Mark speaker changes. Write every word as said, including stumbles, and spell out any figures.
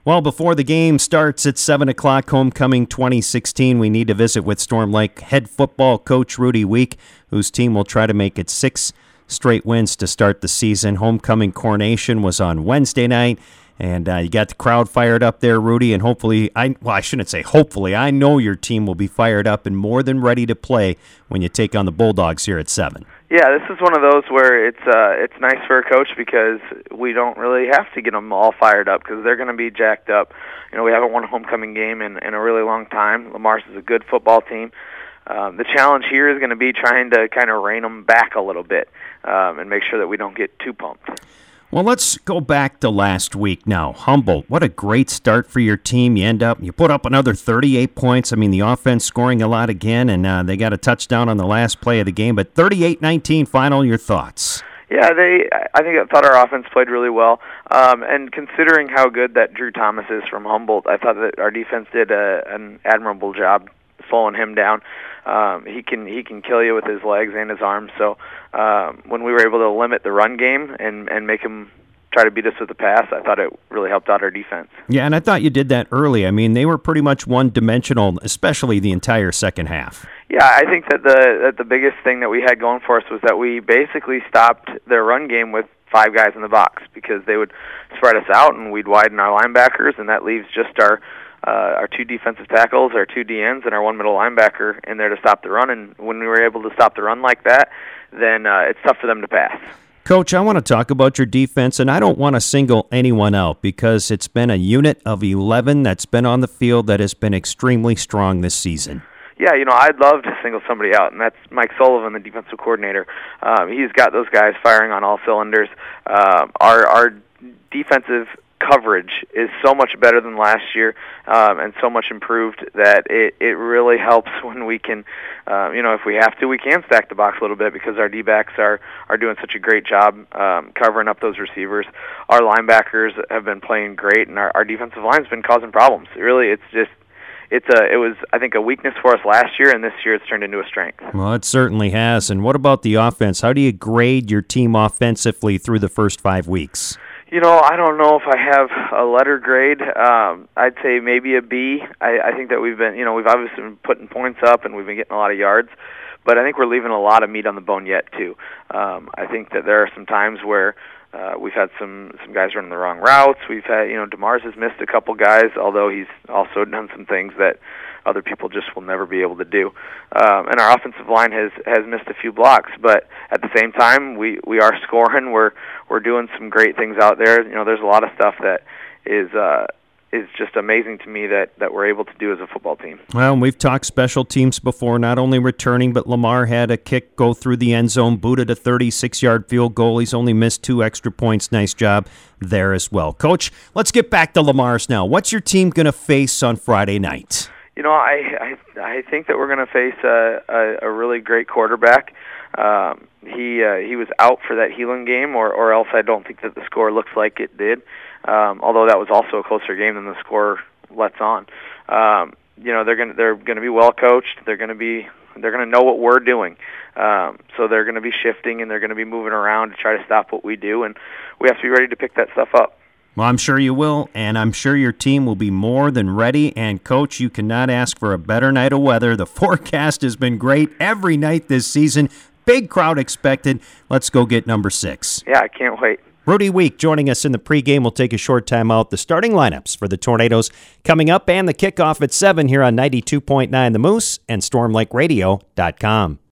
Speaker 1: Well, before the game starts at seven o'clock, homecoming twenty sixteen, we need to visit with Storm Lake head football coach Rudy Week, whose team will try to make it six straight wins to start the season. Homecoming coronation was on Wednesday night, and uh, you got the crowd fired up there, Rudy, and hopefully, I well, I shouldn't say hopefully, I know your team will be fired up and more than ready to play when you take on the Bulldogs here at seven.
Speaker 2: Yeah, this is one of those where it's uh, it's nice for a coach because we don't really have to get them all fired up because they're going to be jacked up. You know, we haven't won a homecoming game in, in a really long time. Lamar's is a good football team. Um, the challenge here is going to be trying to kind of rein them back a little bit um, and make sure that we don't get too pumped.
Speaker 1: Well, let's go back to last week now. Humboldt, what a great start for your team. You end up, you put up another thirty-eight points. I mean, the offense scoring a lot again, and uh, they got a touchdown on the last play of the game. But thirty-eight nineteen final, your thoughts?
Speaker 2: Yeah, they. I think I thought our offense played really well. Um, and considering how good that Drew Thomas is from Humboldt, I thought that our defense did a, an admirable job slowing him down. Um, he can he can kill you with his legs and his arms. So um, when we were able to limit the run game and, and make him try to beat us with the pass, I thought it really helped out our defense.
Speaker 1: Yeah, and I thought you did that early. I mean, they were pretty much one-dimensional, especially the entire second half.
Speaker 2: Yeah, I think that the that the biggest thing that we had going for us was that we basically stopped their run game with five guys in the box because they would spread us out and we'd widen our linebackers, and that leaves just our Uh, our two defensive tackles, our two D Ns, and our one middle linebacker in there to stop the run. And when we were able to stop the run like that, then uh, it's tough for them to pass.
Speaker 1: Coach, I want to talk about your defense, and I don't want to single anyone out because it's been a unit of eleven that's been on the field that has been extremely strong this season.
Speaker 2: Yeah, you know, I'd love to single somebody out, and that's Mike Sullivan, the defensive coordinator. Um, he's got those guys firing on all cylinders. Um, our, our defensive coverage is so much better than last year um, and so much improved that it, it really helps when we can, uh, you know, if we have to, we can stack the box a little bit because our D-backs are, are doing such a great job um, covering up those receivers. Our linebackers have been playing great, and our, our defensive line's been causing problems. Really, it's just It's a, it was, I think, a weakness for us last year, and this year it's turned into a strength.
Speaker 1: Well, it certainly has. And what about the offense? How do you grade your team offensively through the first five weeks?
Speaker 2: You know, I don't know if I have a letter grade. Um, I'd say maybe a B. I, I think that we've been, you know, we've obviously been putting points up, and we've been getting a lot of yards, but I think we're leaving a lot of meat on the bone yet, too. Um, I think that there are some times where Uh, we've had some some guys running the wrong routes. We've had, you know, DeMars has missed a couple guys, although he's also done some things that other people just will never be able to do. Um, and our offensive line has has missed a few blocks, but at the same time, we we are scoring. We're we're doing some great things out there. You know, there's a lot of stuff that is uh, is just amazing to me that, that we're able to do as a football team.
Speaker 1: Well, we've talked special teams before, not only returning, but Lamar had a kick go through the end zone, booted a thirty-six-yard field goal. He's only missed two extra points. Nice job there as well. Coach, let's get back to Lamar's now. What's your team going to face on Friday night?
Speaker 2: You know, I I, I think that we're going to face a, a, a really great quarterback. Um, he uh, he was out for that Heelan game, or, or else I don't think that the score looks like it did. Um, although that was also a closer game than the score lets on. Um, you know, they're going they're going to be well coached. They're going to be they're going to know what we're doing. Um, so they're going to be shifting and they're going to be moving around to try to stop what we do, and we have to be ready to pick that stuff up.
Speaker 1: Well, I'm sure you will, and I'm sure your team will be more than ready. And, Coach, you cannot ask for a better night of weather. The forecast has been great every night this season. Big crowd expected. Let's go get number six.
Speaker 2: Yeah, I can't wait.
Speaker 1: Rudy Week joining us in the pregame. We'll take a short time out. The starting lineups for the Tornadoes coming up, and the kickoff at seven here on ninety-two point nine The Moose and storm lake radio dot com.